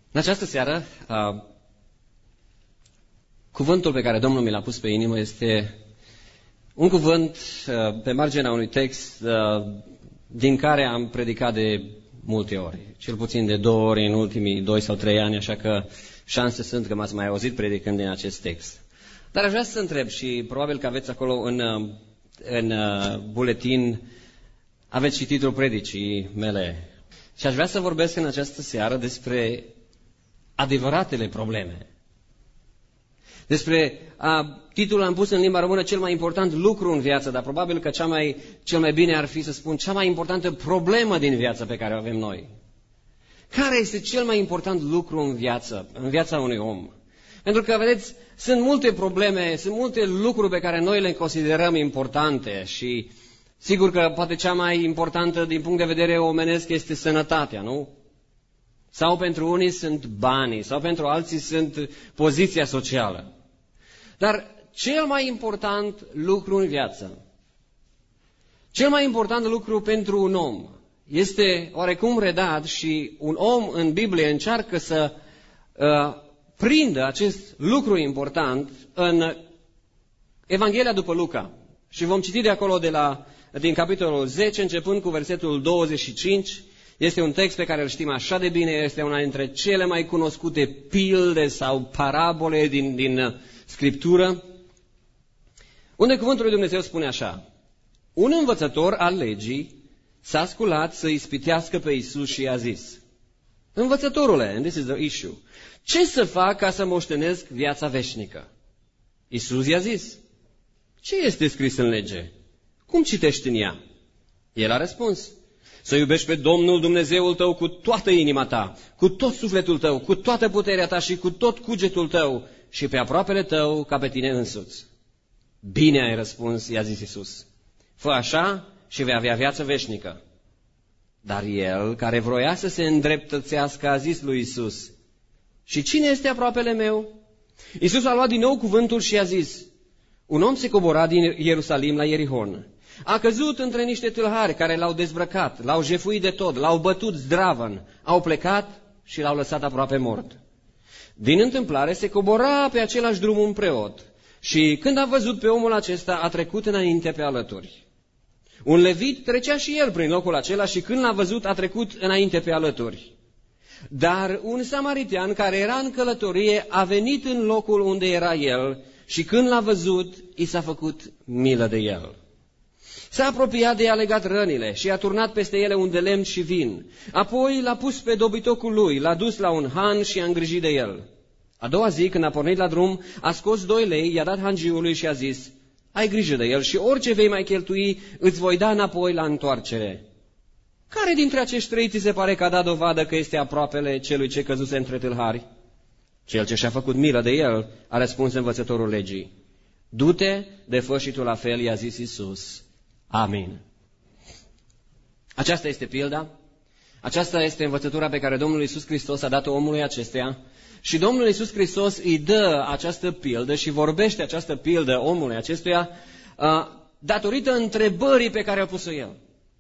În această seară, cuvântul pe care Domnul mi l-a pus pe inimă este un cuvânt pe marginea unui text din care am predicat de multe ori, cel puțin de 2 ori în ultimii 2 sau 3 ani, așa că șanse sunt că m-ați mai auzit predicând din acest text. Dar aș vrea să întreb, și probabil că aveți acolo în buletin, aveți și titlul predicii mele. Și aș vrea să vorbesc în această seară despre adevăratele probleme. Titlul am pus în limba română cel mai important lucru în viață, dar probabil că cel mai bine ar fi să spun cea mai importantă problemă din viață pe care o avem noi. Care este cel mai important lucru în viața unui om? Pentru că, vedeți, sunt multe probleme, sunt multe lucruri pe care noi le considerăm importante și sigur că poate cea mai importantă din punct de vedere omenesc este sănătatea, nu? Sau pentru unii sunt banii, sau pentru alții sunt poziția socială. Dar cel mai important lucru în viață, cel mai important lucru pentru un om este oarecum redat și un om în Biblie încearcă să prindă acest lucru important în Evanghelia după Luca. Și vom citi de acolo din capitolul 10, începând cu versetul 25. Este un text pe care îl știm așa de bine, este una dintre cele mai cunoscute pilde sau parabole din Scriptură, unde cuvântul lui Dumnezeu spune așa: un învățător al legii s-a sculat să ispitească pe Iisus și i-a zis: învățătorule, and this is the issue, ce să fac ca să moștenesc viața veșnică? Iisus i-a zis: ce este scris în lege? Cum citești în ea? El a răspuns: să iubești pe Domnul Dumnezeul tău cu toată inima ta, cu tot sufletul tău, cu toată puterea ta și cu tot cugetul tău și pe aproapele tău ca pe tine însuți. Bine ai răspuns, i-a zis Iisus. Fă așa și vei avea viață veșnică. Dar el, care vroia să se îndreptățească, a zis lui Iisus: și cine este aproapele meu? Iisus a luat din nou cuvântul și a zis: un om se cobora din Ierusalim la Ierihon. A căzut între niște tâlhari care l-au dezbrăcat, l-au jefuit de tot, l-au bătut zdravăn, au plecat și l-au lăsat aproape mort. Din întâmplare se cobora pe același drum un preot și când a văzut pe omul acesta a trecut înainte pe alături. Un levit trecea și el prin locul acela și când l-a văzut a trecut înainte pe alături. Dar un samaritean care era în călătorie a venit în locul unde era el și când l-a văzut i s-a făcut milă de el. S-a apropiat de i-a legat rănile și a turnat peste ele un de lemn și vin. Apoi l-a pus pe dobitocul lui, l-a dus la un han și a îngrijit de el. A doua zi, când a pornit la drum, a scos 2 lei, i-a dat hangiului și a zis: ai grijă de el și orice vei mai cheltui, îți voi da înapoi la întoarcere. Care dintre acești 3 ți se pare că a dat dovadă că este aproapele celui ce căzuse între tâlhari? Cel ce și-a făcut milă de el, a răspuns învățătorul legii. Du-te, de fă și tu la fel, i-a zis Iisus. Amin. Aceasta este pilda, aceasta este învățătura pe care Domnul Iisus Hristos a dat-o omului acestuia și Domnul Iisus Hristos îi dă această pildă și vorbește această pildă omului acestuia datorită întrebării pe care a pus-o el.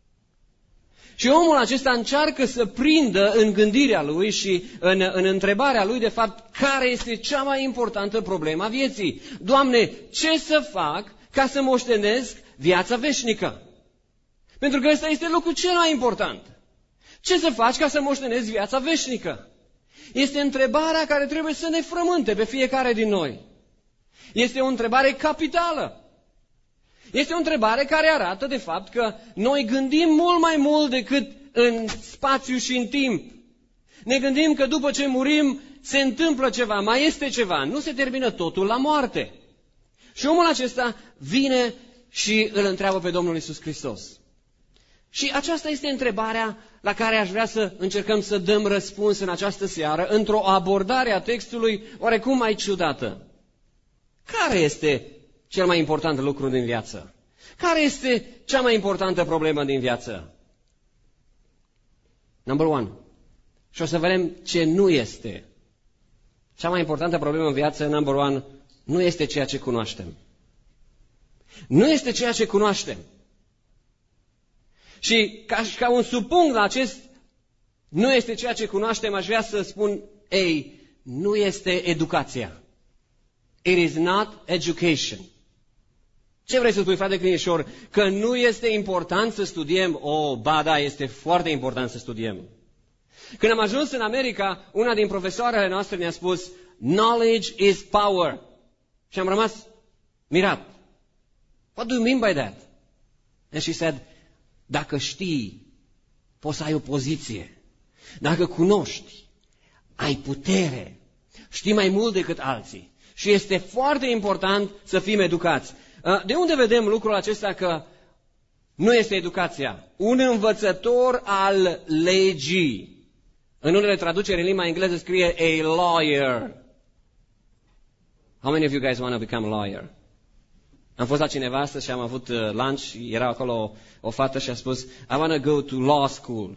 Și omul acesta încearcă să prindă în gândirea lui și în întrebarea lui, de fapt, care este cea mai importantă problemă a vieții. Doamne, ce să fac ca să moștenesc viața veșnică? Pentru că ăsta este lucrul cel mai important. Ce să faci ca să moștenezi viața veșnică? Este întrebarea care trebuie să ne frământe pe fiecare din noi. Este o întrebare capitală. Este o întrebare care arată, de fapt, că noi gândim mult mai mult decât în spațiu și în timp. Ne gândim că după ce murim se întâmplă ceva, mai este ceva, nu se termină totul la moarte. Și omul acesta vine și îl întreabă pe Domnul Iisus Hristos. Și aceasta este întrebarea la care aș vrea să încercăm să dăm răspuns în această seară, într-o abordare a textului oarecum mai ciudată. Care este cel mai important lucru din viață? Care este cea mai importantă problemă din viață? Number 1. Și o să vedem ce nu este. Cea mai importantă problemă în viață, number 1, nu este ceea ce cunoaștem. Nu este ceea ce cunoaștem. Și ca un subpunct la acest nu este ceea ce cunoaștem, aș vrea să spun, nu este educația. It is not education. Ce vrei să spui, frate Crinișor? Că nu este important să studiem? Ba da, este foarte important să studiem. Când am ajuns în America, una din profesoarele noastre ne-a spus, knowledge is power. Și am rămas mirat. What do you mean by that? And she said, dacă știi, poți să ai o poziție. Dacă cunoști, ai putere. Știi mai mult decât alții. Și este foarte important să fim educați. De unde vedem lucrul acesta că nu este educația? Un învățător al legii. În unele traduceri în limba engleză scrie a lawyer. How many of you guys want to become a lawyer? Am fost la cineva astăzi și am avut lunch, era acolo o fată și a spus, I want to go to law school.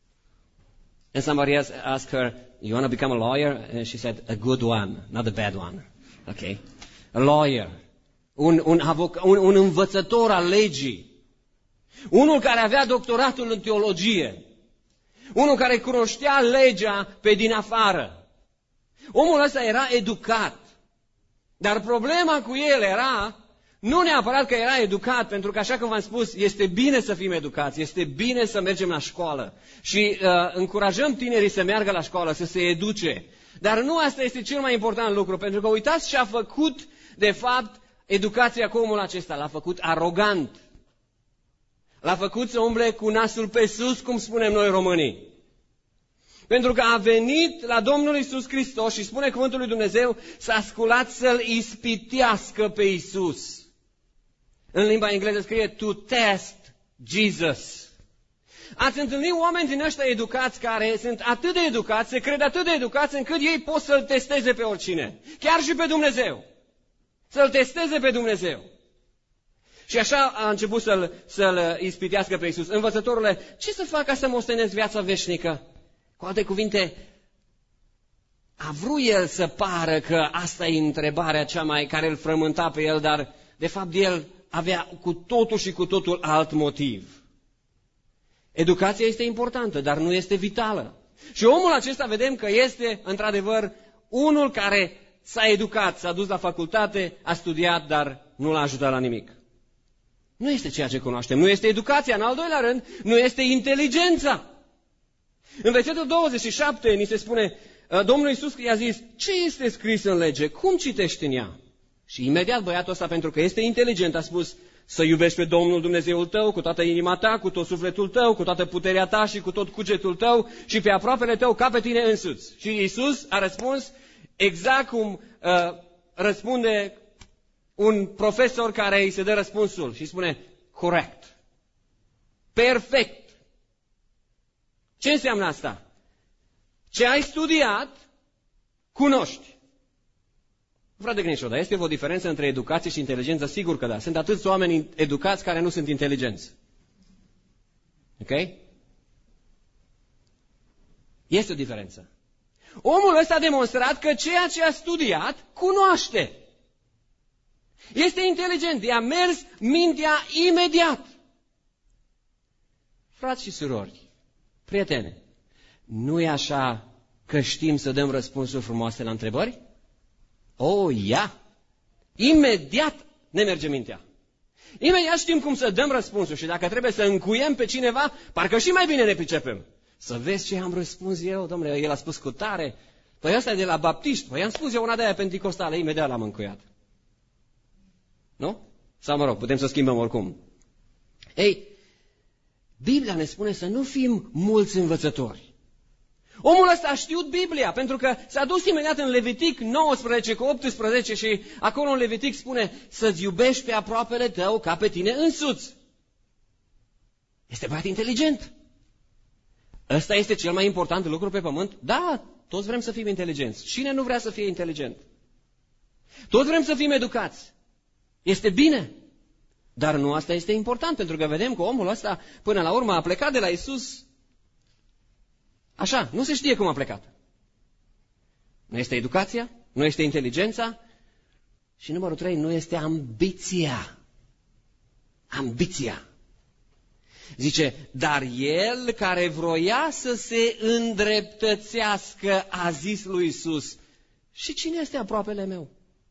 And somebody else asked her, you want to become a lawyer? And she said, a good one, not a bad one. Okay? A lawyer. Un învățător al legii. Unul care avea doctoratul în teologie. Unul care cunoștea legea pe din afară. Omul ăsta era educat. Dar problema cu el era, nu neapărat că era educat, pentru că așa cum v-am spus, este bine să fim educați, este bine să mergem la școală. Și încurajăm tinerii să meargă la școală, să se educe. Dar nu asta este cel mai important lucru, pentru că uitați ce a făcut, de fapt, educația cu omul acesta. L-a făcut arogant. L-a făcut să umble cu nasul pe sus, cum spunem noi românii. Pentru că a venit la Domnul Iisus Hristos și spune cuvântul lui Dumnezeu, s-a sculat să-L ispitească pe Iisus. În limba engleză scrie to test Jesus. Ați întâlnit oameni din ăștia educați care sunt atât de educați, se cred atât de educați încât ei pot să-L testeze pe oricine. Chiar și pe Dumnezeu. Să-L testeze pe Dumnezeu. Și așa a început să-L ispitească pe Iisus. Învățătorule, ce să fac ca să mostenesc viața veșnică? Cu alte cuvinte, a vrut el să pară că asta e întrebarea cea mai care îl frământa pe el, dar de fapt el avea cu totul și cu totul alt motiv. Educația este importantă, dar nu este vitală. Și omul acesta vedem că este într-adevăr unul care s-a educat, s-a dus la facultate, a studiat, dar nu l-a ajutat la nimic. Nu este ceea ce cunoaștem, nu este educația, în al doilea rând, nu este inteligența. În versetul 27 ni se spune, Domnul Iisus i-a zis, ce este scris în lege? Cum citești în ea? Și imediat băiatul ăsta, pentru că este inteligent, a spus, să iubești pe Domnul Dumnezeul tău cu toată inima ta, cu tot sufletul tău, cu toată puterea ta și cu tot cugetul tău și pe aproapele tău ca pe tine însuți. Și Iisus a răspuns exact cum răspunde un profesor care îi se dă răspunsul și spune, corect, perfect. Ce înseamnă asta? Ce ai studiat, cunoști. Frate Crinișor, dar este o diferență între educație și inteligență? Sigur că da. Sunt atâți oameni educați care nu sunt inteligenți. Ok? Este o diferență. Omul ăsta a demonstrat că ceea ce a studiat, cunoaște. Este inteligent. I-a mers mintea imediat. Frați și surori, prietene, nu e așa că știm să dăm răspunsuri frumoase la întrebări? Imediat ne merge mintea. Imediat știm cum să dăm răspunsuri și dacă trebuie să încuiem pe cineva, parcă și mai bine ne pricepem. Să vezi ce am răspuns eu, domnule, el a spus cu tare. Păi ăsta e de la baptiști, păi am spus eu una de aia penticostală, imediat l-am încuiat. Nu? Sau mă rog, putem să schimbăm oricum. Biblia ne spune să nu fim mulți învățători. Omul ăsta a știut Biblia, pentru că s-a dus imediat în Levitic 19 cu 18 și acolo în Levitic spune să-ți iubești pe aproapele tău ca pe tine însuți. Este băiat inteligent. Ăsta este cel mai important lucru pe pământ? Da, toți vrem să fim inteligenți. Cine nu vrea să fie inteligent? Toți vrem să fim educați. Este bine. Dar nu asta este important, pentru că vedem că omul ăsta până la urmă a plecat de la Iisus. Așa, nu se știe cum a plecat. Nu este educația, nu este inteligența și numărul 3, nu este ambiția. Ambiția. Zice, dar el care vroia să se îndreptățească a zis lui Iisus, și cine este aproapele meu?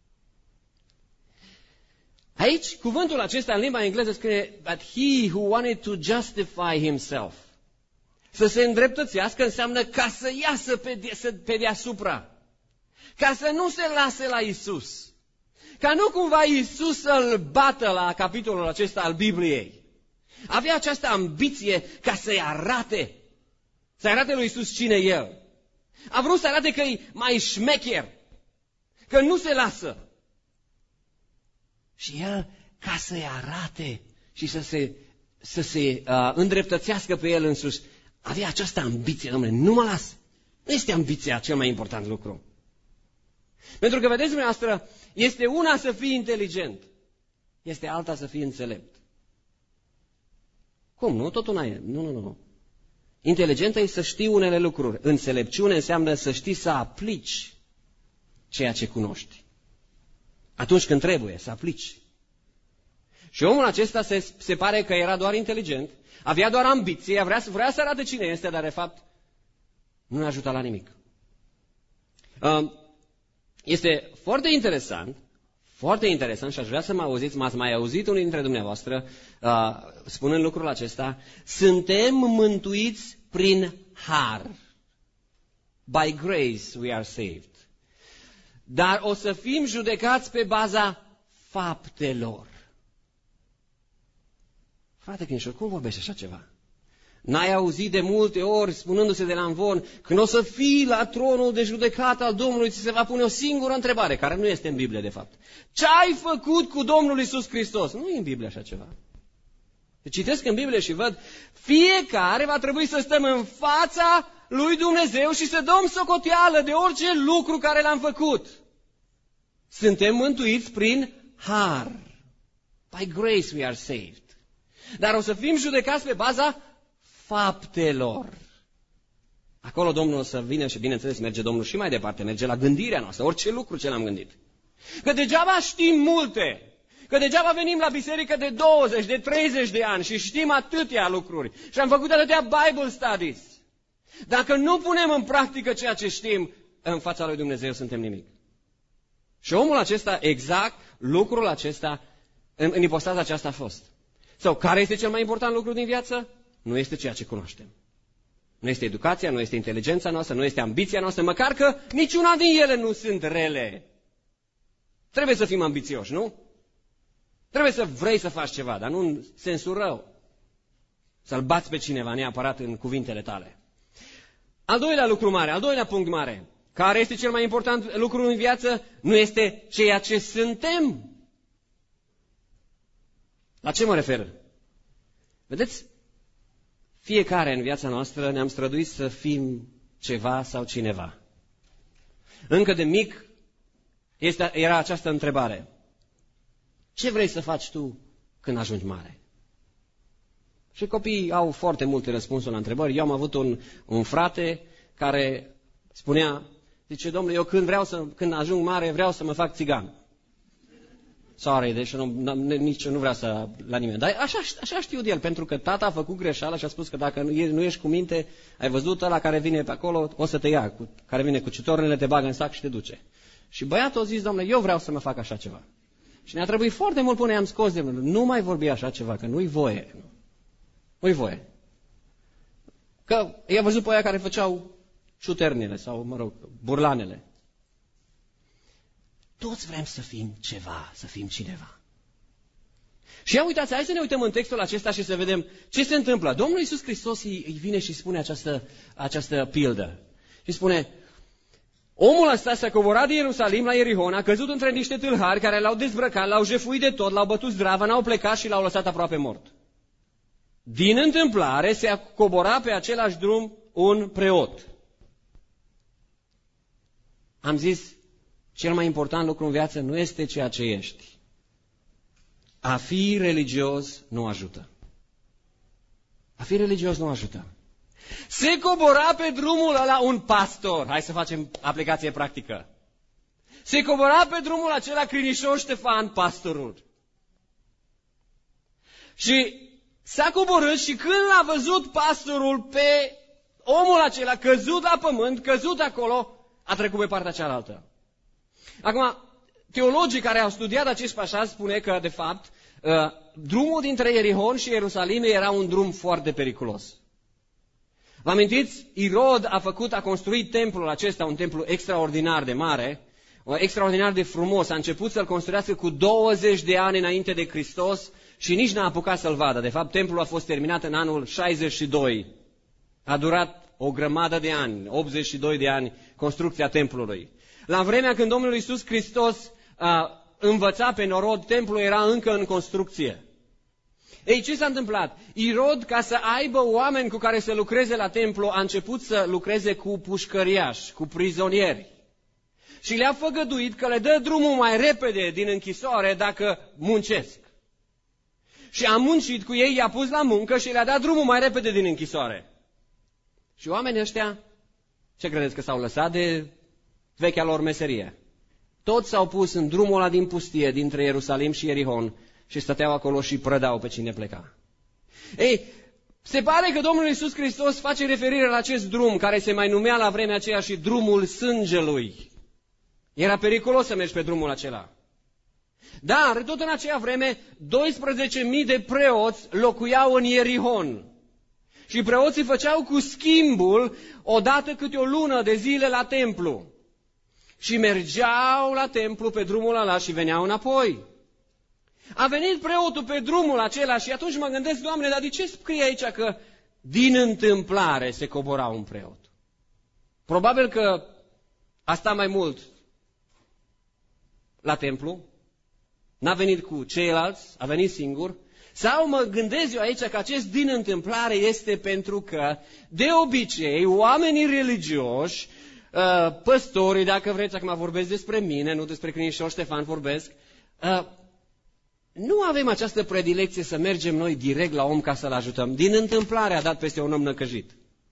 Aici, cuvântul acesta în limba engleză scrie, but he who wanted to justify himself. Să se îndreptățească înseamnă ca să iasă pe deasupra, ca să nu se lase la Iisus, ca nu cumva Iisus să-l bată la capitolul acesta al Bibliei. Avea această ambiție ca să-i arate, să arate lui Iisus cine e El. A vrut să arate că e mai șmecher, că nu se lasă. Și El, ca să-i arate și să se îndreptățească pe El însuși, avea această ambiție, domnule, nu mă las. Nu este ambiția cel mai important lucru. Pentru că, vedeți dumneavoastră, este una să fii inteligent, este alta să fii înțelept. Cum? Nu? Tot una e. Nu. Inteligentă e să știi unele lucruri. Înțelepciune înseamnă să știi să aplici ceea ce cunoști. Atunci când trebuie să aplici. Și omul acesta se pare că era doar inteligent, avea doar ambiție, vrea să arate cine este, dar de fapt nu ne ajută la nimic. Este foarte interesant și aș vrea să mă auziți, m-ați mai auzit unii dintre dumneavoastră spunând lucrul acesta, suntem mântuiți prin har. By grace we are saved. Dar o să fim judecați pe baza faptelor. Frate Chinșor, cum vorbești așa ceva? N-ai auzit de multe ori, spunându-se de la învon, când o să fii la tronul de judecată al Domnului, ți se va pune o singură întrebare, care nu este în Biblie, de fapt. Ce ai făcut cu Domnul Iisus Hristos? Nu e în Biblie așa ceva. Citesc în Biblie și văd, fiecare va trebui să stăm în fața lui Dumnezeu și să dăm socoteală de orice lucru care l-am făcut. Suntem mântuiți prin har. By grace we are saved. Dar o să fim judecați pe baza faptelor. Acolo Domnul o să vină și, bineînțeles, merge Domnul și mai departe, merge la gândirea noastră, orice lucru ce l-am gândit. Că degeaba știm multe, că degeaba venim la biserică de 20, de 30 de ani și știm atâtea lucruri și am făcut atâtea Bible studies. Dacă nu punem în practică ceea ce știm, în fața lui Dumnezeu suntem nimic. Și omul acesta, exact lucrul acesta, în ipostaza aceasta a fost. Sau care este cel mai important lucru din viață? Nu este ceea ce cunoaștem. Nu este educația, nu este inteligența noastră, nu este ambiția noastră, măcar că niciuna din ele nu sunt rele. Trebuie să fim ambițioși, nu? Trebuie să vrei să faci ceva, dar nu în sensul rău. Să-l bați pe cineva neapărat în cuvintele tale. Al doilea lucru mare, al doilea punct mare, care este cel mai important lucru în viață, nu este ceea ce suntem. La ce mă refer? Vedeți? Fiecare în viața noastră ne-am străduit să fim ceva sau cineva. Încă de mic era această întrebare. Ce vrei să faci tu când ajungi mare? Și copiii au foarte multe răspunsuri la întrebări. Eu am avut un frate care spunea, zice, domnule, eu când ajung mare vreau să mă fac țigan. Sorry, deci nici nu vrea să la nimeni. Dar așa știu de el, pentru că tata a făcut greșeală și a spus că dacă nu ești cu minte, ai văzut ăla care vine pe acolo, o să te ia, care vine cu citornele, te bagă în sac și te duce. Și băiatul a zis, domnule, eu vreau să mă fac așa ceva. Și ne-a trebuit foarte mult până i-am scos de mână. Nu mai vorbi așa ceva, că nu-i voie. Nu-i voie. Că i-a văzut pe aia care făceau ciuternele sau, burlanele. Toți vrem să fim ceva, să fim cineva. Și ia uitați, hai să ne uităm în textul acesta și să vedem ce se întâmplă. Domnul Iisus Hristos îi vine și spune această pildă. Și spune, omul ăsta s-a coborât din Ierusalim la Ierihon, a căzut între niște tâlhari care l-au dezbrăcat, l-au jefuit de tot, l-au bătut zdravă, n-au plecat și l-au lăsat aproape mort. Din întâmplare se cobora pe același drum un preot. Am zis, cel mai important lucru în viață nu este ceea ce ești. A fi religios nu ajută. A fi religios nu ajută. Se cobora pe drumul ăla un pastor. Hai să facem aplicație practică. Se cobora pe drumul acela Crinișor Ștefan, pastorul. Și s-a coborât și când l-a văzut pastorul pe omul acela căzut la pământ, căzut acolo, a trecut pe partea cealaltă. Acum, teologii care au studiat acest pasaj spune că, de fapt, drumul dintre Ierihon și Ierusalim era un drum foarte periculos. Vă amintiți? Irod a construit templul acesta, un templu extraordinar de mare, extraordinar de frumos. A început să-l construiască cu 20 de ani înainte de Hristos și nici n-a apucat să-l vadă. De fapt, templul a fost terminat în anul 62. A durat o grămadă de ani, 82 de ani, construcția templului. La vremea când Domnul Iisus Hristos învăța pe norod, templul era încă în construcție. Ei, ce s-a întâmplat? Irod, ca să aibă oameni cu care să lucreze la templu, a început să lucreze cu pușcăriași, cu prizonieri. Și le-a făgăduit că le dă drumul mai repede din închisoare dacă muncesc. Și a muncit cu ei, i-a pus la muncă și le-a dat drumul mai repede din închisoare. Și oamenii ăștia, ce credeți, că s-au lăsat de vechea lor meserie? Toți s-au pus în drumul ăla din pustie, dintre Ierusalim și Ierihon, și stăteau acolo și prădau pe cine pleca. Ei, se pare că Domnul Iisus Hristos face referire la acest drum, care se mai numea la vremea aceea și drumul sângelui. Era periculos să mergi pe drumul acela. Dar, tot în aceea vreme, 12.000 de preoți locuiau în Ierihon. Și preoții făceau cu schimbul odată câte o lună de zile la templu. Și mergeau la templu pe drumul ăla și veneau înapoi. A venit preotul pe drumul acela și atunci mă gândesc, Doamne, dar de ce scrie aici că din întâmplare se cobora un preot? Probabil că a stat mai mult la templu, n-a venit cu ceilalți, a venit singur. Sau mă gândesc eu aici că acest din întâmplare este pentru că, de obicei, oamenii religioși, păstorii, dacă vreți, acum vorbesc despre mine, nu despre Crinișor Ștefan vorbesc, nu avem această predilecție să mergem noi direct la om ca să-l ajutăm. Din întâmplare a dat peste un om necăjit.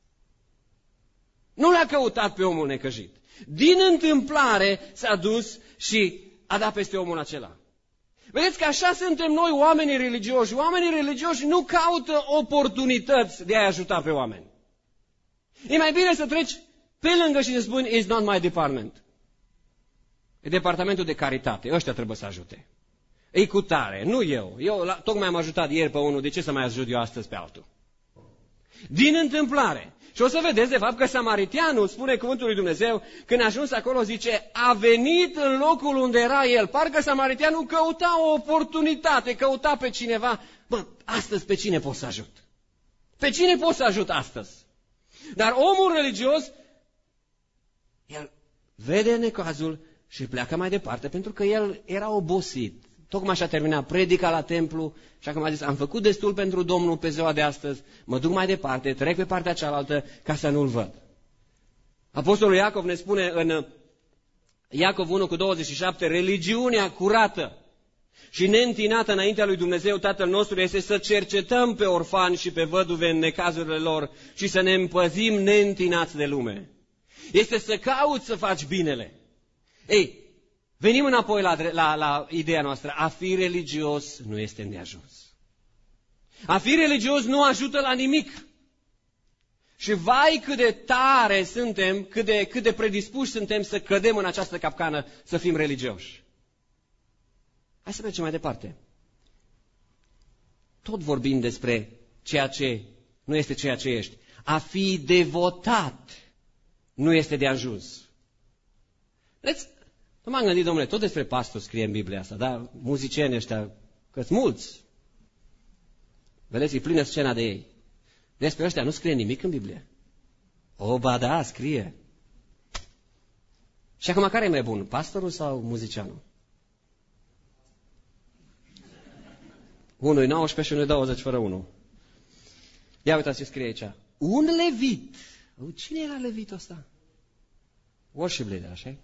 Nu l-a căutat pe omul necăjit. Din întâmplare s-a dus și a dat peste omul acela. Vedeți că așa suntem noi, oamenii religioși. Oamenii religioși nu caută oportunități de a ajuta pe oameni. E mai bine să treci pe lângă și să spui, it's not my department. E departamentul de caritate, ăștia trebuie să ajute. E cu tare, nu eu. Eu tocmai am ajutat ieri pe unul, de ce să mai ajut eu astăzi pe altul? Din întâmplare. Și o să vedeți, de fapt, că samariteanul, spune cuvântul lui Dumnezeu, când a ajuns acolo, zice, a venit în locul unde era el. Parcă samariteanul căuta o oportunitate, căuta pe cineva. Bă, astăzi pe cine pot să ajut? Pe cine pot să ajut astăzi? Dar omul religios, el vede necazul și pleacă mai departe, pentru că el era obosit. Tocmai și-a terminat predica la templu și acum a zis, am făcut destul pentru Domnul pe ziua de astăzi, mă duc mai departe, trec pe partea cealaltă ca să nu-l văd. Apostolul Iacov ne spune în Iacov 1:27, religiunea curată și neîntinată înaintea lui Dumnezeu Tatăl nostru este să cercetăm pe orfani și pe văduve în necazurile lor și să ne împăzim neîntinați de lume. Este să cauți să faci binele. Ei, venim înapoi la ideea noastră. A fi religios nu este îndeajuns. A fi religios nu ajută la nimic. Și vai cât de tare suntem, cât de predispuși suntem să cădem în această capcană, să fim religioși. Hai să mergem mai departe. Tot vorbim despre ceea ce nu este ceea ce ești. A fi devotat nu este de ajuns. Vedeți? Nu m-am gândit, domnule, tot despre pastor scrie în Biblia asta, dar muzicienii ăștia, că-s mulți. Vedeți, e plină scena de ei. Despre ăștia nu scrie nimic în Biblie. O, ba da, scrie. Și acum care e mai bun, pastorul sau muzicianul? Unul e 19 și unul e 20 fără 1. Ia uitați ce scrie aici. Un levit. Cine era levitul ăsta? Worship leader, așa-i?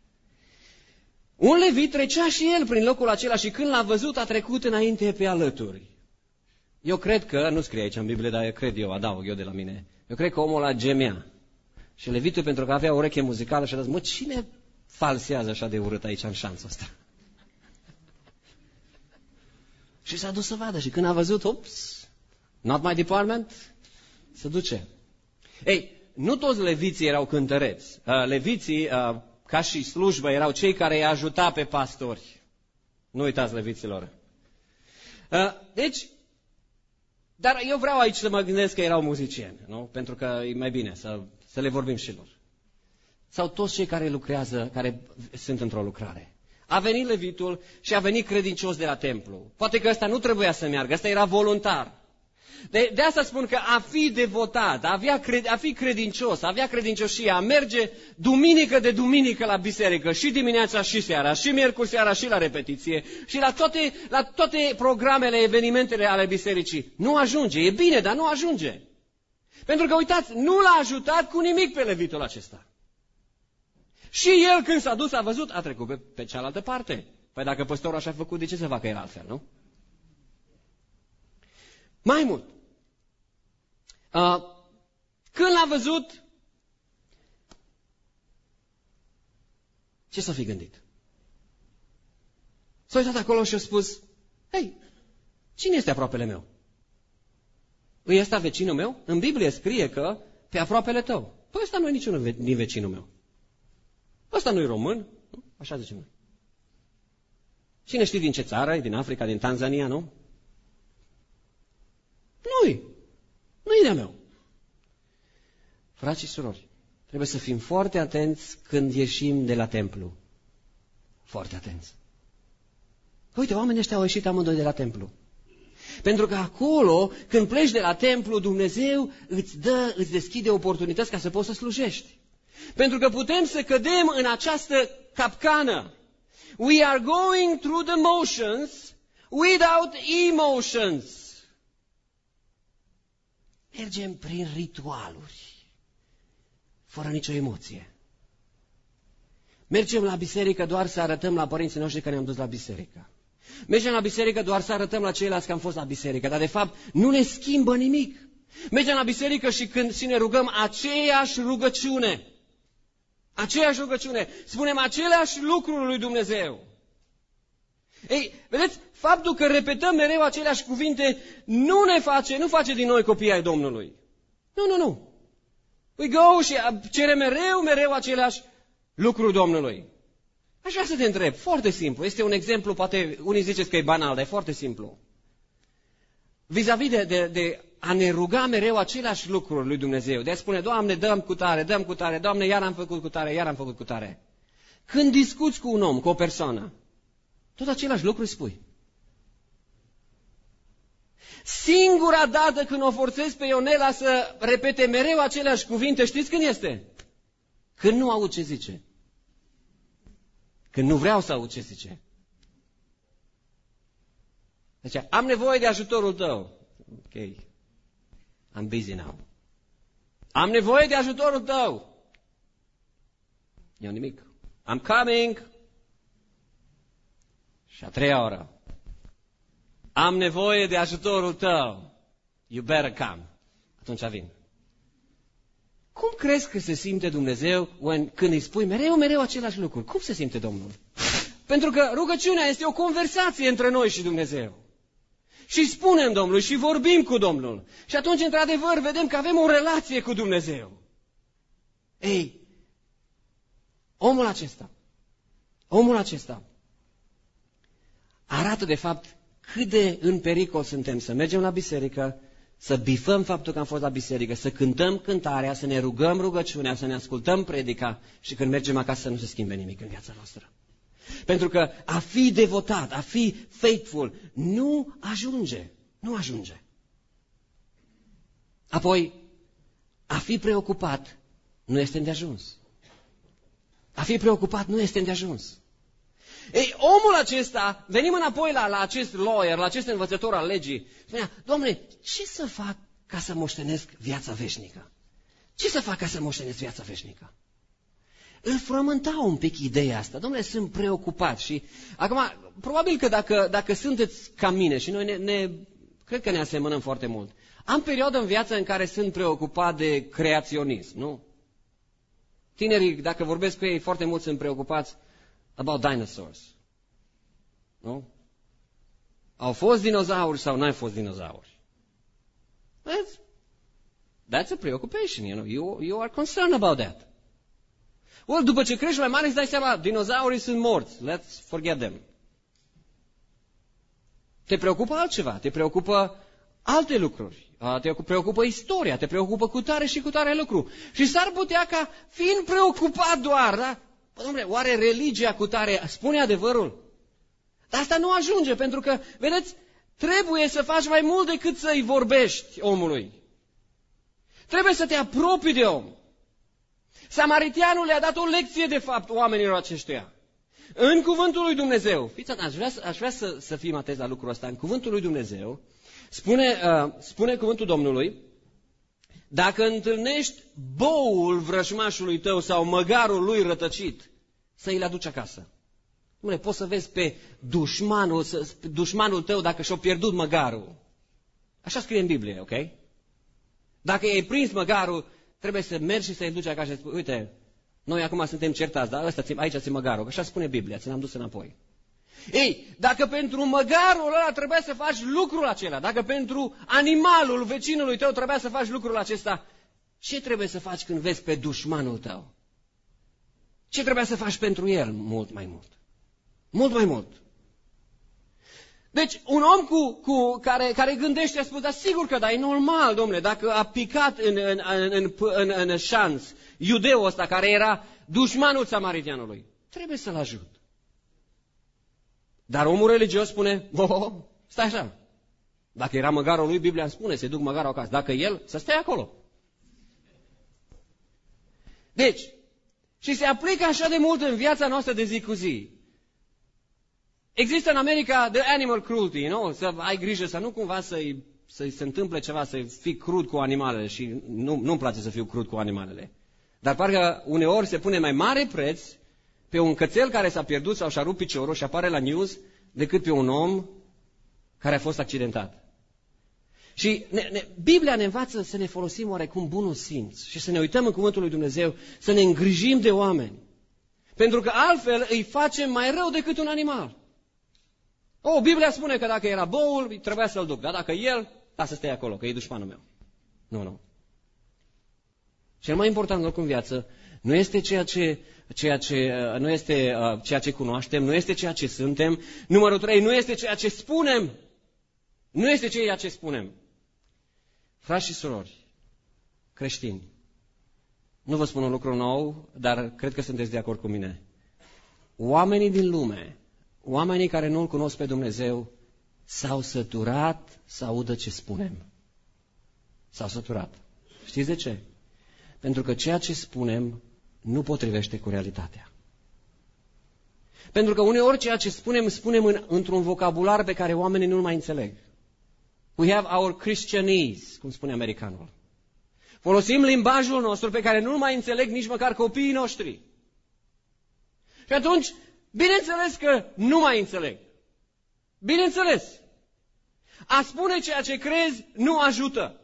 Un levit trecea și el prin locul acela și când l-a văzut a trecut înainte pe alături. Eu cred că, nu scrie aici în Biblie, dar eu cred eu, adaug eu de la mine, eu cred că omul ăla gemea. Și levitul, pentru că avea o ureche muzicală, și a zis, mă, cine falsează așa de urât aici în șanțul ăsta? Și s-a dus să vadă și când a văzut, ops, Not my department? Se duce. Ei, nu toți leviții erau cântăreți. Leviții, ca și slujbă, erau cei care îi ajuta pe pastori. Nu uitați, leviților. Deci, dar eu vreau aici să mă gândesc că erau muzicieni, nu? Pentru că e mai bine să le vorbim și lor. Sau toți cei care lucrează, care sunt într-o lucrare. A venit levitul și a venit credincios de la templu. Poate că ăsta nu trebuia să meargă, ăsta era voluntar. De asta spun că a fi devotat, a fi credincios, a avea credincioșie, a merge duminică de duminică la biserică, și dimineața și seara, și miercuri seara și la repetiție, și la toate programele, evenimentele ale bisericii. Nu ajunge, e bine, dar nu ajunge. Pentru că, uitați, nu l-a ajutat cu nimic pe levitul acesta. Și el, când s-a dus, a văzut, a trecut pe cealaltă parte. Păi dacă păstorul așa a făcut, de ce să facă el altfel, nu? Mai mult, când l-a văzut, ce s-a fi gândit? S-a uitat acolo și a spus, hei, cine este aproapele meu? Îi ăsta vecinul meu? În Biblie scrie că pe aproapele tău. Păi ăsta nu e niciunul din vecinul meu. Ăsta nu e român, nu? Așa zicem noi. Cine știe din ce țară? E din Africa, din Tanzania, nu? Nu-i de-a meu. Frați și surori, trebuie să fim foarte atenți când ieșim de la templu. Foarte atenți. Uite, oamenii ăștia au ieșit amândoi de la templu. Pentru că acolo, când pleci de la templu, Dumnezeu îți deschide oportunități ca să poți să slujești. Pentru că putem să cădem în această capcană. We are going through the motions without emotions. Mergem prin ritualuri, fără nicio emoție. Mergem la biserică doar să arătăm la părinții noștri că ne-am dus la biserică. Mergem la biserică doar să arătăm la ceilalți că am fost la biserică, dar de fapt nu ne schimbă nimic. Mergem la biserică și când ne rugăm aceeași rugăciune, spunem aceleași lucruri lui Dumnezeu. Ei, vedeți, faptul că repetăm mereu aceleași cuvinte nu face din noi copii ai Domnului. Nu. We go și cerem mereu aceleași lucruri Domnului. Aș vrea să te întreb, foarte simplu, este un exemplu, poate unii ziceți că e banal, dar e foarte simplu. Vis-a-vis de a ne ruga mereu aceleași lucruri lui Dumnezeu, de a spune, Doamne, dăm cu tare, Doamne, iar am făcut cu tare. Când discuți cu un om, cu o persoană, tot același lucru spui. Singura dată când o forțezi pe Ionela să repete mereu aceleași cuvinte, știți când este? Când nu aud ce zice. Când nu vreau să aud ce zice. Deci, am nevoie de ajutorul tău. Ok. I'm busy now. Am nevoie de ajutorul tău. Eu nimic. I'm coming. Și a treia oră. Am nevoie de ajutorul tău. You better come. Atunci vin. Cum crezi că se simte Dumnezeu când îi spui mereu același lucru? Cum se simte Domnul? Pentru că rugăciunea este o conversație între noi și Dumnezeu. Și spunem Domnului și vorbim cu Domnul. Și atunci, într-adevăr, vedem că avem o relație cu Dumnezeu. Ei, omul acesta arată, de fapt, cât de în pericol suntem să mergem la biserică, să bifăm faptul că am fost la biserică, să cântăm cântarea, să ne rugăm rugăciunea, să ne ascultăm predica și când mergem acasă să nu se schimbe nimic în viața noastră. Pentru că a fi devotat, a fi faithful, nu ajunge. Apoi, a fi preocupat nu este îndeajuns. Ei, omul acesta, venim înapoi la acest lawyer, la acest învățător al legii, spunea, Doamne, ce să fac ca să moștenesc viața veșnică? Îl frământa un pic ideea asta. Dom'le, sunt preocupat și acum, probabil că dacă sunteți ca mine și noi cred că ne asemănăm foarte mult, am perioadă în viață în care sunt preocupat de creaționism, nu? Tinerii, dacă vorbesc cu ei, foarte mult sunt preocupați about dinosaurs. Nu? Au fost dinozauri sau n-au fost dinozauri? That's a preoccupation, you are concerned about that. Well, după ce crești mai mare, îți dai seama, dinozaurii sunt morți. Let's forget them. Te preocupă altceva, te preocupă alte lucruri, te preocupă istoria, te preocupă cu tare și cu tare lucru. Și s-ar putea ca, fiind preocupat doar, da? Dom'le, oare religia cu tare spune adevărul? Dar asta nu ajunge, pentru că, vedeți, trebuie să faci mai mult decât să-i vorbești omului. Trebuie să te apropii de om. Samariteanul le-a dat o lecție, de fapt, oamenilor aceștia. În cuvântul lui Dumnezeu, fiți atenți, aș vrea să fim atenți la lucrul ăsta. În cuvântul lui Dumnezeu, spune cuvântul Domnului, dacă întâlnești boul vrăjmașului tău sau măgarul lui rătăcit, să îl aduci acasă. Dom'le, poți să vezi pe dușmanul tău dacă și-a pierdut măgarul. Așa scrie în Biblie, ok? Dacă ai prins măgarul, trebuie să mergi și să-i duci acasă și să spui, uite, noi acum suntem certați, dar aici ți măgarul, așa spune Biblia, ți l-am dus înapoi. Ei, dacă pentru măgarul ăla trebuia să faci lucrul acela, dacă pentru animalul vecinului tău trebuia să faci lucrul acesta, ce trebuie să faci când vezi pe dușmanul tău? Ce trebuia să faci pentru el? Mult mai mult. Mult mai mult. Deci, un om care gândește, a spus, dar sigur că da, e normal, domnule, dacă a picat în șanț iudeul ăsta, care era dușmanul samariteanului, trebuie să-l ajut. Dar omul religios spune, stai așa, dacă era măgarul lui, Biblia îmi spune, se duc măgarul acasă, dacă el, să stai acolo. Deci, și se aplică așa de mult în viața noastră de zi cu zi. Există în America the animal cruelty, să ai grijă să nu cumva să-i se întâmple ceva, să fii crud cu animalele și nu-mi place să fiu crud cu animalele. Dar parcă uneori se pune mai mare preț pe un cățel care s-a pierdut sau și-a rupt piciorul și apare la news decât pe un om care a fost accidentat. Și Biblia ne învață să ne folosim oarecum bunul simț și să ne uităm în cuvântul lui Dumnezeu, să ne îngrijim de oameni. Pentru că altfel îi facem mai rău decât un animal. Biblia spune că dacă era boul, trebuia să-l duc, dar dacă el, să stai acolo, că e dușmanul meu. Nu. Cel mai important lucru în viață nu este ceea ce cunoaștem, nu este ceea ce suntem. Numărul 3, nu este ceea ce spunem. Nu este ceea ce spunem. Frați și surori, creștini, nu vă spun un lucru nou, dar cred că sunteți de acord cu mine. Oamenii din lume, oamenii care nu-L cunosc pe Dumnezeu, s-au săturat să audă ce spunem. S-au săturat. Știți de ce? Pentru că ceea ce spunem nu potrivește cu realitatea. Pentru că uneori ceea ce spunem într-un vocabular pe care oamenii nu-l mai înțeleg. We have our Christianese, cum spune americanul. Folosim limbajul nostru pe care nu-l mai înțeleg nici măcar copiii noștri. Și atunci, bineînțeles că nu mai înțeleg. Bineînțeles. A spune ceea ce crezi nu ajută.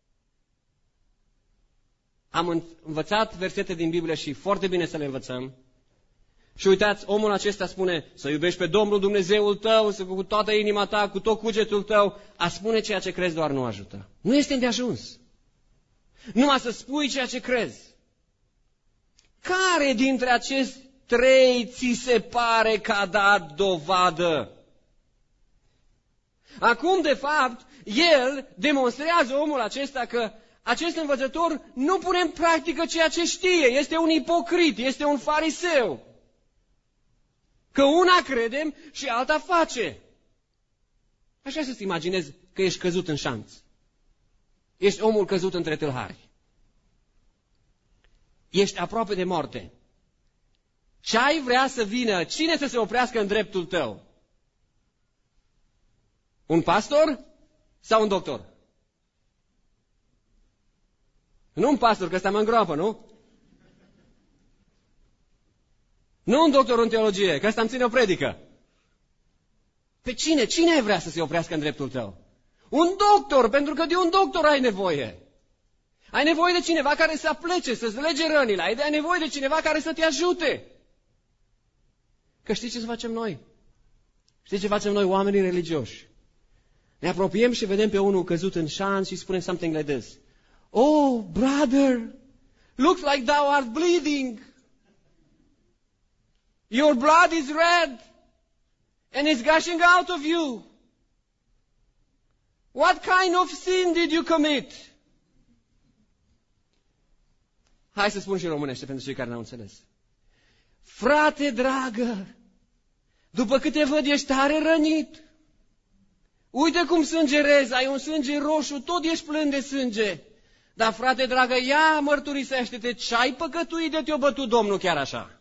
Am învățat versete din Biblie și foarte bine să le învățăm. Și uitați, omul acesta spune să iubești pe Domnul Dumnezeul tău, cu toată inima ta, cu tot cugetul tău. A spune ceea ce crezi doar nu ajută. Nu este îndeajuns. Numai să spui ceea ce crezi. Care dintre acești 3 ți se pare că a dat dovadă? Acum, de fapt, el demonstrează, omul acesta, că acest învățător nu pune în practică ceea ce știe. Este un ipocrit, este un fariseu. Că una credem și alta face. Așa să-ți imaginezi că ești căzut în șanț. Ești omul căzut între tâlhari. Ești aproape de moarte. Ce ai vrea să vină? Cine să se oprească în dreptul tău? Un pastor sau un doctor? Nu un pastor, că ăsta mă îngroapă, nu? Nu un doctor în teologie, că ăsta îmi ține o predică. Pe cine? Cine ai vrea să se oprească în dreptul tău? Un doctor, pentru că de un doctor ai nevoie. Ai nevoie de cineva care să aplece, să-ți lege rănile. Ai nevoie de cineva care să te ajute. Că știi ce facem noi? Știi ce facem noi, oamenii religioși? Ne apropiem și vedem pe unul căzut în șanț și spunem something like this. Oh, brother, looks like thou art bleeding. Your blood is red and it's gushing out of you. What kind of sin did you commit? Hai să spun și în românește pentru cei care n-au înțeles. Frate dragă, după câte văd ești tare rănit. Uite cum sângerezi, ai un sânge roșu, tot ești plin de sânge. Dar frate dragă, ia mărturisește-te, ce-ai păcătuit de te-o bătut Domnul chiar așa?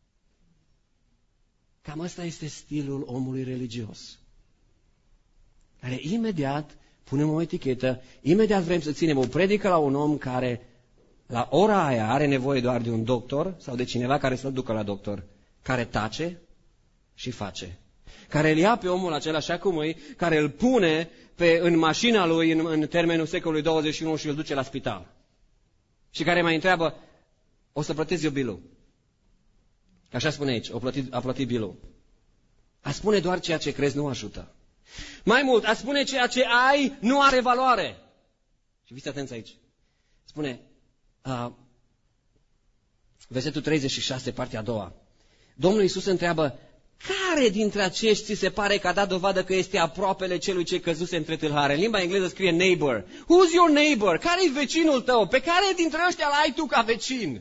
Cam ăsta este stilul omului religios. Care imediat punem o etichetă, imediat vrem să ținem o predică la un om care la ora aia are nevoie doar de un doctor sau de cineva care să-l ducă la doctor, care tace și face. Care îl ia pe omul acela așa cum e, care îl pune în mașina lui în termenul secolului 21 și îl duce la spital. Și care mai întreabă, o să plătesc eu bilul? Așa spune aici, a plătit bilul. A spune doar ceea ce crezi nu ajută. Mai mult, a spune ceea ce ai nu are valoare. Și fiți atenți aici. Spune, versetul 36, partea a doua. Domnul Iisus întreabă, care dintre acești ți se pare că a dat dovadă că este aproapele celui ce căzuse între tâlhare? În limba engleză scrie neighbor. Who's your neighbor? Care-i vecinul tău? Pe care dintre ăștia l-ai tu ca vecin?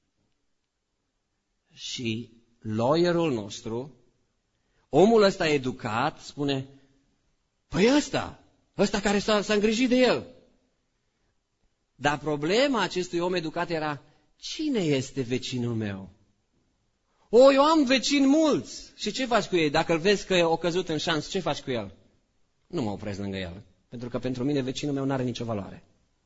Și lawyerul nostru, omul ăsta educat, spune, păi ăsta care s-a îngrijit de el. Dar problema acestui om educat era, cine este vecinul meu? Eu am vecini mulți. Și ce faci cu ei? Dacă îl vezi că a căzut în șanț, ce faci cu el? Nu mă opresc lângă el. Pentru că pentru mine vecinul meu nu are nicio valoare.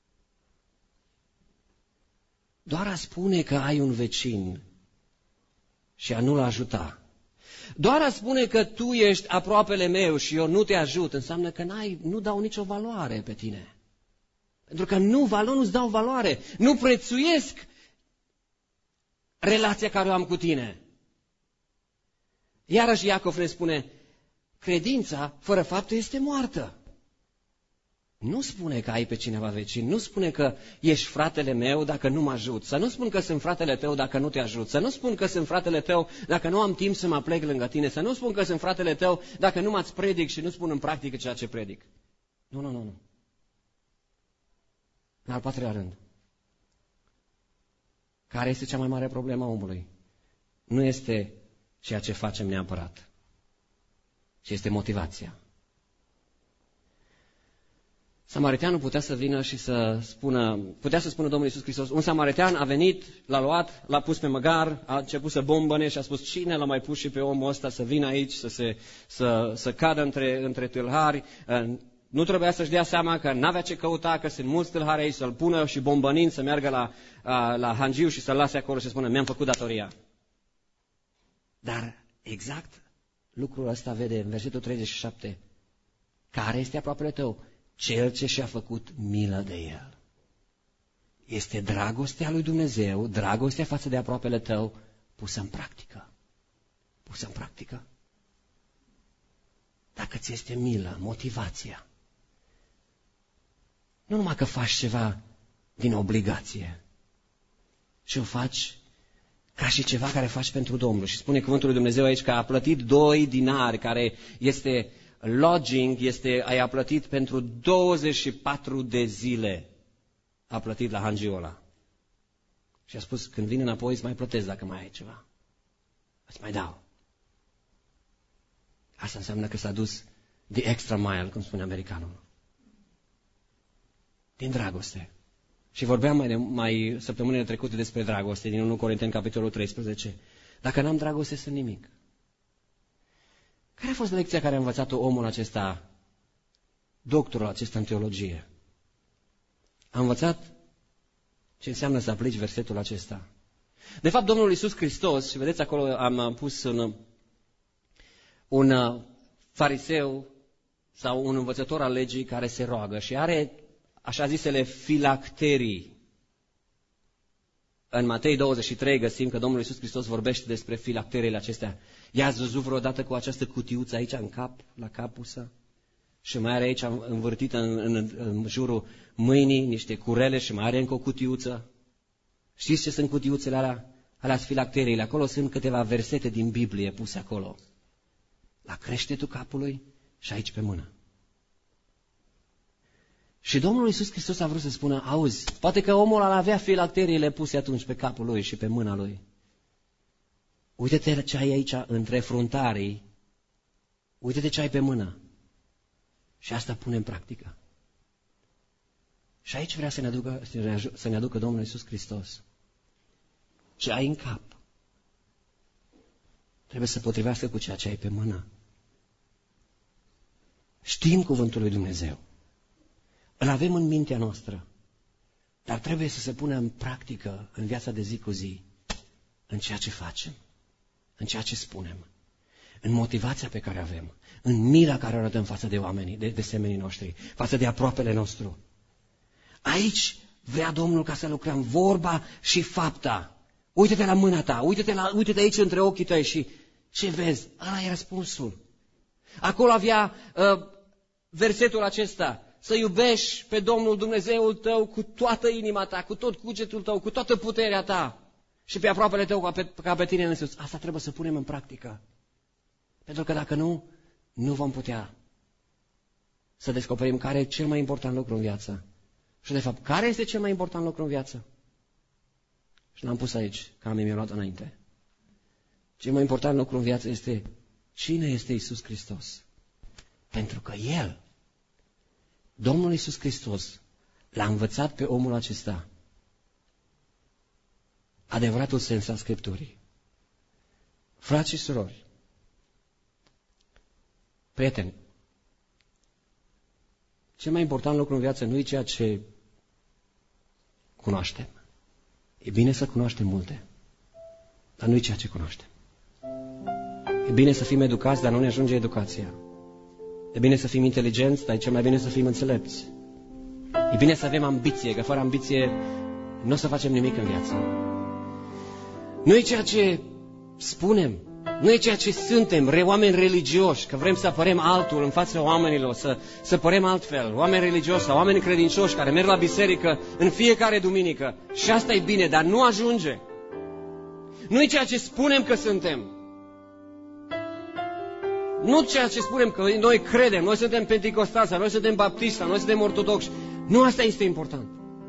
Doar a spune că ai un vecin și a nu-l ajuta. Doar a spune că tu ești aproapele meu și eu nu te ajut, înseamnă că nu dau nicio valoare pe tine. Pentru că nu-ți dau valoare. Nu prețuiesc relația care o am cu tine. Iarăși Iacov ne spune, credința fără fapte este moartă. Nu spune că ai pe cineva vecin, nu spune că ești fratele meu dacă nu mă ajut, să nu spun că sunt fratele tău dacă nu te ajut, să nu spun că sunt fratele tău dacă nu am timp să mă plec lângă tine, să nu spun că sunt fratele tău dacă nu mă-ți predic și nu spun în practică ceea ce predic. Nu. În al patrulea rând, care este cea mai mare problemă a omului? Nu este ceea ce facem neapărat, ci este motivația. Samariteanul putea să vină și putea să spună Domnul Iisus Hristos, un samaritean a venit, l-a luat, l-a pus pe măgar, a început să bombăne și a spus, cine l-a mai pus și pe omul ăsta să vină aici, să cadă între tâlhari? Nu trebuia să-și dea seama că n-avea ce căuta, că sunt mulți tâlhari aici, să-l pună și bombănind, să meargă la hangiu și să-l lase acolo și să spună, mi-am făcut datoria. Dar exact lucrul ăsta vede în versetul 37. Care este aproapele tău? Cel ce și-a făcut milă de el. Este dragostea lui Dumnezeu, dragostea față de aproapele tău, pusă în practică. Pusă în practică. Dacă ți este milă, motivația. Nu numai că faci ceva din obligație, ci o faci ca și ceva care faci pentru Domnul. Și spune cuvântul lui Dumnezeu aici că a plătit 2 dinari, care este lodging, a plătit pentru 24 de zile. A plătit la hangiul ăla. Și a spus, când vin înapoi îți mai plătesc dacă mai ai ceva. Îți mai dau. Asta înseamnă că s-a dus the extra mile, cum spune americanul. Din dragoste. Și vorbeam mai săptămânile trecute despre dragoste, din 1 Corinteni, capitolul 13. Dacă n-am dragoste, sunt nimic. Care a fost lecția care a învățat-o omul acesta, doctorul acesta în teologie? A învățat ce înseamnă să aplici versetul acesta. De fapt, Domnul Iisus Hristos, și vedeți acolo am pus un fariseu sau un învățător al legii care se roagă și are așa zisele filacterii. În Matei 23 găsim că Domnul Iisus Hristos vorbește despre filacteriile acestea. I-ați văzut vreodată cu această cutiuță aici în cap, la cap pusă? și mai are aici învârtită în jurul mâinii niște curele și mai are încă o cutiuță. Știți ce sunt cutiuțele alea? Alea sfilacteriile. Acolo sunt câteva versete din Biblie puse acolo. La creștetul capului și aici pe mână. Și Domnul Iisus Hristos a vrut să spună, auzi, poate că omul ăla avea filacteriile puse atunci pe capul lui și pe mâna lui. Uite-te ce ai aici între fruntarii, uite-te ce ai pe mână. Și asta pune în practică. Și aici vrea să ne aducă Domnul Iisus Hristos. Ce ai în cap trebuie să potrivească cu ceea ce ai pe mână. Știm cuvântul lui Dumnezeu. Îl avem în mintea noastră. Dar trebuie să se pună în practică în viața de zi cu zi, în ceea ce facem, în ceea ce spunem, în motivația pe care avem, în mila care o arătăm față de oamenii, de semenii noștri, față de aproapele nostru. Aici vrea Domnul ca să lucrăm vorba și fapta. Uite-te la mâna ta, uite-te aici între ochii tăi și ce vezi? Ăla e răspunsul. Acolo avea versetul acesta, să iubești pe Domnul Dumnezeul tău cu toată inima ta, cu tot cugetul tău, cu toată puterea ta și pe aproapele tău ca pe tine însuți. Asta trebuie să punem în practică. Pentru că dacă nu, nu vom putea să descoperim care e cel mai important lucru în viață. Și de fapt, care este cel mai important lucru în viață? Și l-am pus aici, că mi-a luat înainte. Cel mai important lucru în viață este cine este Iisus Hristos. Pentru că El, Domnul Iisus Hristos, l-a învățat pe omul acesta adevăratul sens al Scripturii. Frați și surori, prieteni, cel mai important lucru în viață nu e ceea ce cunoaștem. E bine să cunoaștem multe, dar nu e ceea ce cunoaștem. E bine să fim educați, dar nu ne ajunge educația. E bine să fim inteligenți, dar e cel mai bine să fim înțelepți. E bine să avem ambiție, că fără ambiție nu o să facem nimic în viață. Nu e ceea ce spunem, nu e ceea ce suntem, oameni religioși, că vrem să apărăm altul în fața oamenilor, să părem altfel, oameni religioși sau oameni credincioși care merg la biserică în fiecare duminică. Și asta e bine, dar nu ajunge. Nu e ceea ce spunem că suntem. Nu ceea ce spunem că noi credem, noi suntem pentecostați, noi suntem baptiști, noi suntem ortodoxi. Nu asta este important.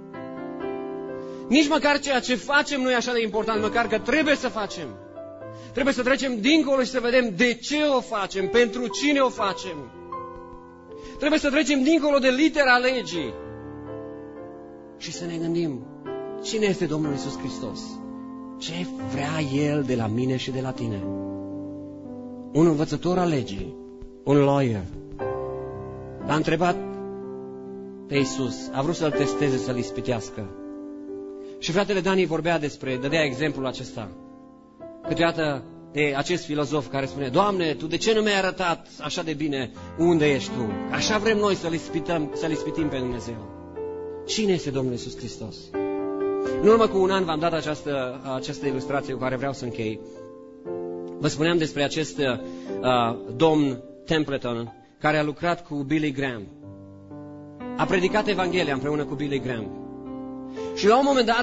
Nici măcar ceea ce facem nu e așa de important, măcar că trebuie să facem. Trebuie să trecem dincolo și să vedem de ce o facem, pentru cine o facem. Trebuie să trecem dincolo de litera legii și să ne gândim cine este Domnul Iisus Hristos. Ce vrea El de la mine și de la tine? Un învățător al legii, un lawyer, l-a întrebat pe Iisus, a vrut să-l testeze, să-l ispitească. Și fratele Dani dădea exemplul acesta. Câteodată de acest filozof care spune, Doamne, Tu de ce nu mi-ai arătat așa de bine unde ești Tu? Așa vrem noi să-L ispitim pe Dumnezeu. Cine este Domnul Iisus Hristos? În urmă cu un an v-am dat această ilustrație cu care vreau să închei. Vă spuneam despre acest domn Templeton care a lucrat cu Billy Graham. A predicat Evanghelia împreună cu Billy Graham. Și la un moment dat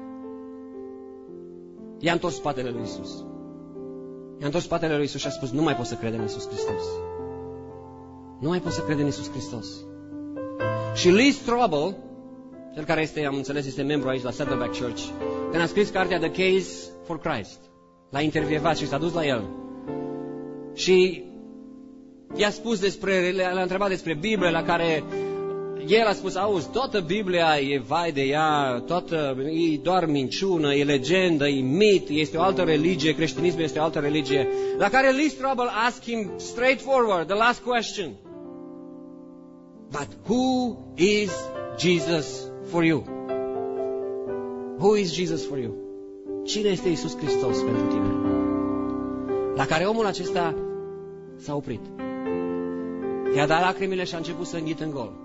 i-a întors spatele lui Iisus. I-a întors spatele lui Iisus și a spus, nu mai pot să cred în Iisus Hristos. Nu mai pot să cred în Iisus Hristos. Și Lee Strobel, cel care este membru aici la Saddleback Church, când a scris cartea The Case for Christ, l-a intervievat și s-a dus la el. Și l-a întrebat despre Biblie, la care el a spus, auzi, toată Biblia e vai de ea, e doar minciună, e legendă, e mit, este o altă religie, creștinismul este o altă religie. La care Lee Strobel asked him straightforward, the last question. But who is Jesus for you? Who is Jesus for you? Cine este Iisus Hristos pentru tine? La care omul acesta s-a oprit. I-a dat lacrimile și a început să înghită în gol.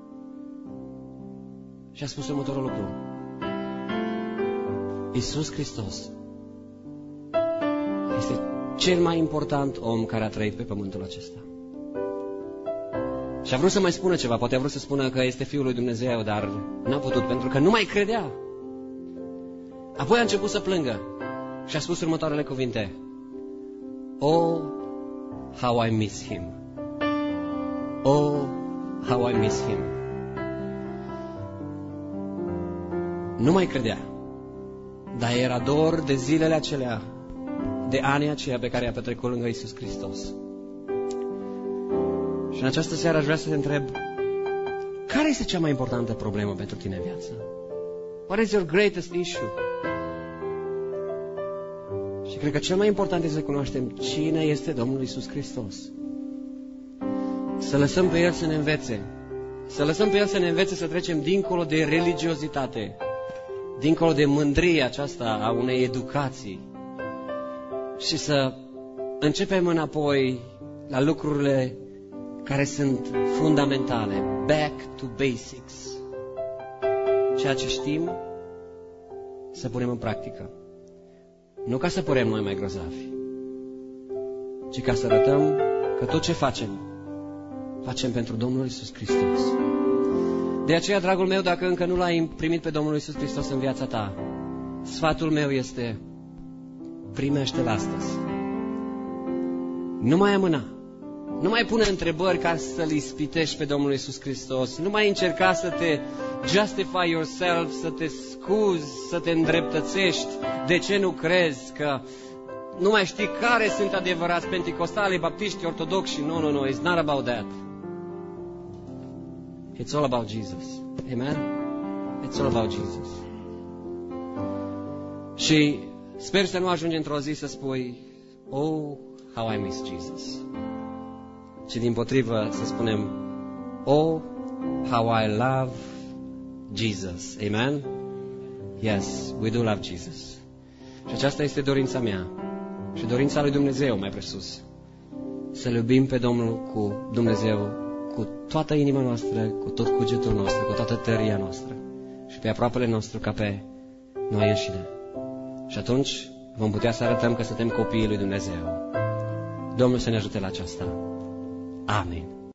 Și a spus următorul lucru. Iisus Hristos este cel mai important om care a trăit pe pământul acesta. Și a vrut să mai spună ceva, poate a vrut să spună că este Fiul lui Dumnezeu, dar n-a putut, pentru că nu mai credea. Apoi a început să plângă și a spus următoarele cuvinte: Oh, how I miss him. Oh, how I miss him. Nu mai credea, dar era dor de zilele acelea, de anii aceia pe care i-a petrecut lângă Iisus Hristos. Și în această seară aș vrea să te întreb: care este cea mai importantă problemă pentru tine în viață? What is your greatest issue? Și cred că cel mai important este să cunoaștem cine este Domnul Iisus Hristos. Să lăsăm pe El să ne învețe. Să lăsăm pe El să ne învețe să trecem dincolo de religiozitate, dincolo de mândria aceasta a unei educații și să începem înapoi la lucrurile care sunt fundamentale. Back to basics. Ceea ce știm, să punem în practică. Nu ca să părem noi mai grozavi, ci ca să arătăm că tot ce facem, facem pentru Domnul Iisus Hristos. De aceea, dragul meu, dacă încă nu l-ai primit pe Domnul Iisus Hristos în viața ta, sfatul meu este: primește-L astăzi. Nu mai amâna. Nu mai pune întrebări ca să-L ispitești pe Domnul Iisus Hristos. Nu mai încerca să te justify yourself, să te scuzi, să te îndreptățești de ce nu crezi, că nu mai știi care sunt adevărați penticostali, baptiști, ortodoxi. No, it's not about that. It's all about Jesus. Amen? It's all about Jesus. Și sper să nu ajungi într-o zi să spui: Oh, how I miss Jesus. Ci dimpotrivă să spunem: Oh, how I love Jesus. Amen? Yes, we do love Jesus. Și aceasta este dorința mea și dorința lui Dumnezeu mai presus. Să-L iubim pe Domnul cu Dumnezeu, cu toată inima noastră, cu tot cugetul nostru, cu toată tăria noastră și pe aproapele nostru ca pe noi înșine. Și atunci vom putea să arătăm că suntem copiii lui Dumnezeu. Domnul să ne ajute la aceasta. Amin.